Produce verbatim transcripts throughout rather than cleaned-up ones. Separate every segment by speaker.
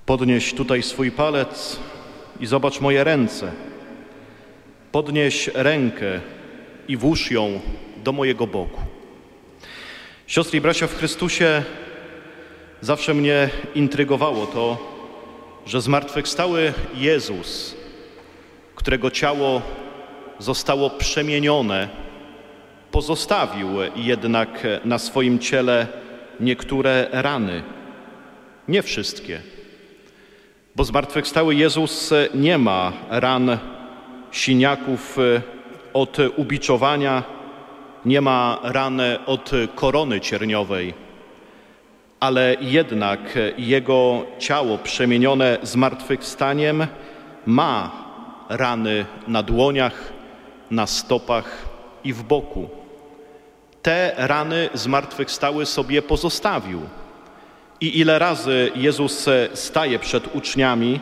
Speaker 1: Podnieś tutaj swój palec i zobacz moje ręce. Podnieś rękę i włóż ją do mojego boku. Siostry i bracia w Chrystusie, zawsze mnie intrygowało to, że zmartwychwstały Jezus, którego ciało zostało przemienione, pozostawił jednak na swoim ciele niektóre rany. Nie wszystkie. Bo zmartwychwstały Jezus nie ma ran, siniaków od ubiczowania, nie ma ran od korony cierniowej, ale jednak Jego ciało przemienione zmartwychwstaniem ma rany na dłoniach, na stopach i w boku. Te rany zmartwychwstały sobie pozostawił. I ile razy Jezus staje przed uczniami,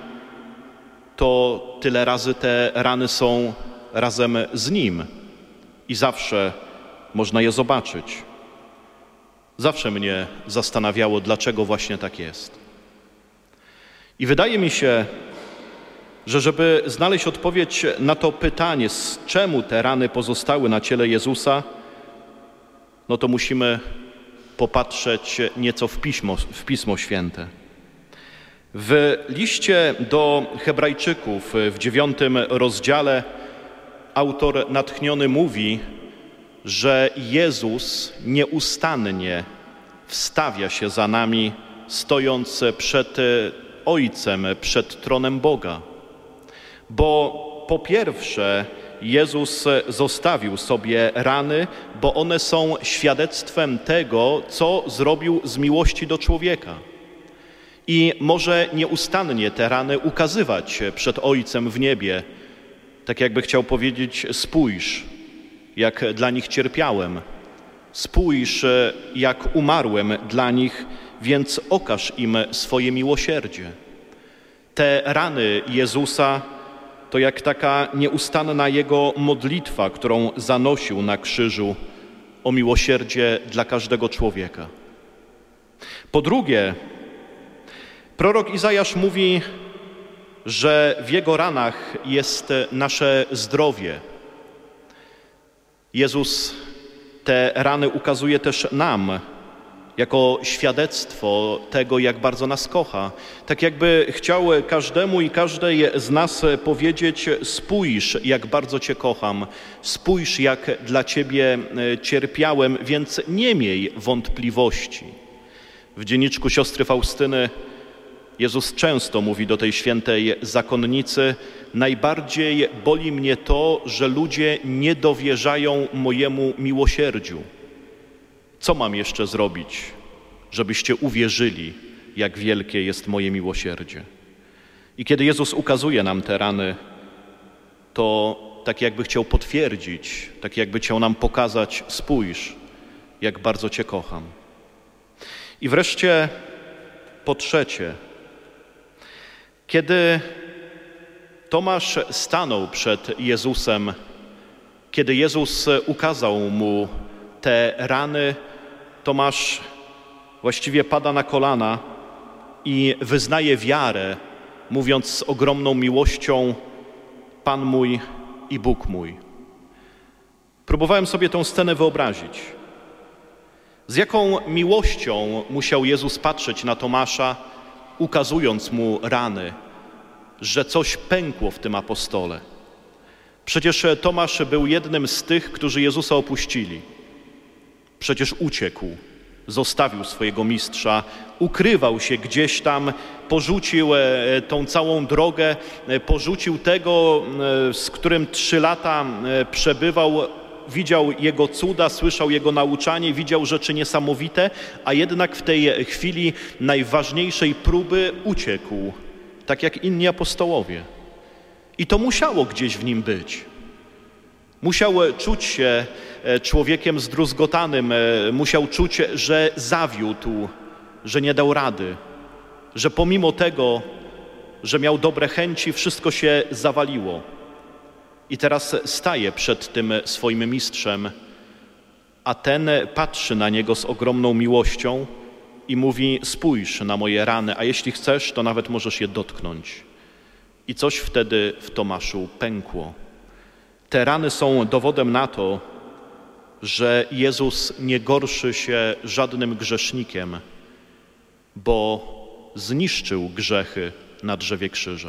Speaker 1: to tyle razy te rany są razem z Nim i zawsze można je zobaczyć. Zawsze mnie zastanawiało, dlaczego właśnie tak jest. I wydaje mi się, że żeby znaleźć odpowiedź na to pytanie, z czemu te rany pozostały na ciele Jezusa, no to musimy popatrzeć nieco w Pismo, w Pismo Święte. W liście do Hebrajczyków w dziewiątym rozdziale autor natchniony mówi, że Jezus nieustannie wstawia się za nami, stojąc przed Ojcem, przed tronem Boga. Bo po pierwsze Jezus zostawił sobie rany, bo one są świadectwem tego, co zrobił z miłości do człowieka. I może nieustannie te rany ukazywać przed Ojcem w niebie, tak jakby chciał powiedzieć: spójrz, jak dla nich cierpiałem, spójrz, jak umarłem dla nich, więc okaż im swoje miłosierdzie. Te rany Jezusa to jak taka nieustanna Jego modlitwa, którą zanosił na krzyżu o miłosierdzie dla każdego człowieka. Po drugie, prorok Izajasz mówi, że w Jego ranach jest nasze zdrowie. Jezus te rany ukazuje też nam, jako świadectwo tego, jak bardzo nas kocha. Tak jakby chciał każdemu i każdej z nas powiedzieć: spójrz, jak bardzo Cię kocham, spójrz, jak dla Ciebie cierpiałem, więc nie miej wątpliwości. W dzienniczku siostry Faustyny Jezus często mówi do tej świętej zakonnicy: najbardziej boli mnie to, że ludzie nie dowierzają mojemu miłosierdziu. Co mam jeszcze zrobić, żebyście uwierzyli, jak wielkie jest moje miłosierdzie? I kiedy Jezus ukazuje nam te rany, to tak jakby chciał potwierdzić, tak jakby chciał nam pokazać: spójrz, jak bardzo Cię kocham. I wreszcie po trzecie, kiedy Tomasz stanął przed Jezusem, kiedy Jezus ukazał mu te rany, Tomasz właściwie pada na kolana i wyznaje wiarę, mówiąc z ogromną miłością: Pan mój i Bóg mój. Próbowałem sobie tę scenę wyobrazić. Z jaką miłością musiał Jezus patrzeć na Tomasza, ukazując mu rany, że coś pękło w tym apostole. Przecież Tomasz był jednym z tych, którzy Jezusa opuścili. Przecież uciekł, zostawił swojego mistrza, ukrywał się gdzieś tam, porzucił tą całą drogę, porzucił tego, z którym trzy lata przebywał, widział Jego cuda, słyszał Jego nauczanie, widział rzeczy niesamowite, a jednak w tej chwili najważniejszej próby uciekł, tak jak inni apostołowie. I to musiało gdzieś w nim być. Musiał czuć się człowiekiem zdruzgotanym, musiał czuć, że zawiódł, że nie dał rady, że pomimo tego, że miał dobre chęci, wszystko się zawaliło. I teraz staje przed tym swoim mistrzem, a ten patrzy na niego z ogromną miłością i mówi: spójrz na moje rany, a jeśli chcesz, to nawet możesz je dotknąć. I coś wtedy w Tomaszu pękło. Te rany są dowodem na to, że Jezus nie gorszy się żadnym grzesznikiem, bo zniszczył grzechy na drzewie krzyża.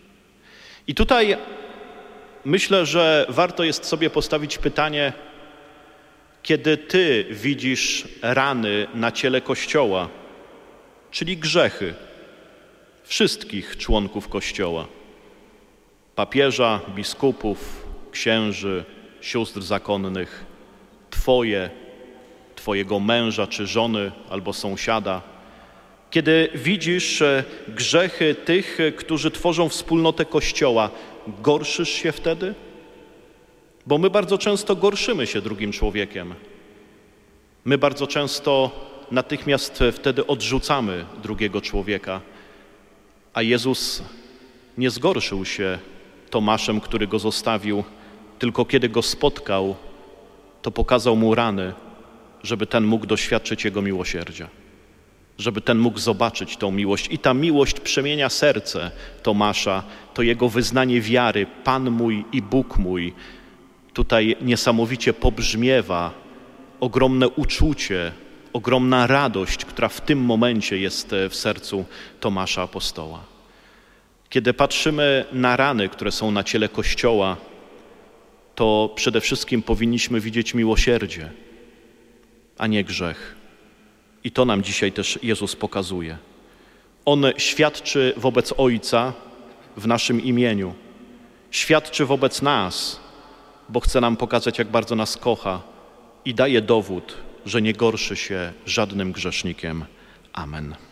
Speaker 1: I tutaj myślę, że warto jest sobie postawić pytanie, kiedy ty widzisz rany na ciele Kościoła, czyli grzechy wszystkich członków Kościoła, papieża, biskupów, księży, sióstr zakonnych, twoje, twojego męża czy żony albo sąsiada, kiedy widzisz grzechy tych, którzy tworzą wspólnotę Kościoła, gorszysz się wtedy? Bo my bardzo często gorszymy się drugim człowiekiem. My bardzo często natychmiast wtedy odrzucamy drugiego człowieka, a Jezus nie zgorszył się Tomaszem, który go zostawił, tylko kiedy go spotkał, to pokazał mu rany, żeby ten mógł doświadczyć Jego miłosierdzia, żeby ten mógł zobaczyć tą miłość. I ta miłość przemienia serce Tomasza, to jego wyznanie wiary, Pan mój i Bóg mój. Tutaj niesamowicie pobrzmiewa ogromne uczucie, ogromna radość, która w tym momencie jest w sercu Tomasza Apostoła. Kiedy patrzymy na rany, które są na ciele Kościoła, to przede wszystkim powinniśmy widzieć miłosierdzie, a nie grzech. I to nam dzisiaj też Jezus pokazuje. On świadczy wobec Ojca w naszym imieniu. Świadczy wobec nas, bo chce nam pokazać, jak bardzo nas kocha i daje dowód, że nie gorszy się żadnym grzesznikiem. Amen.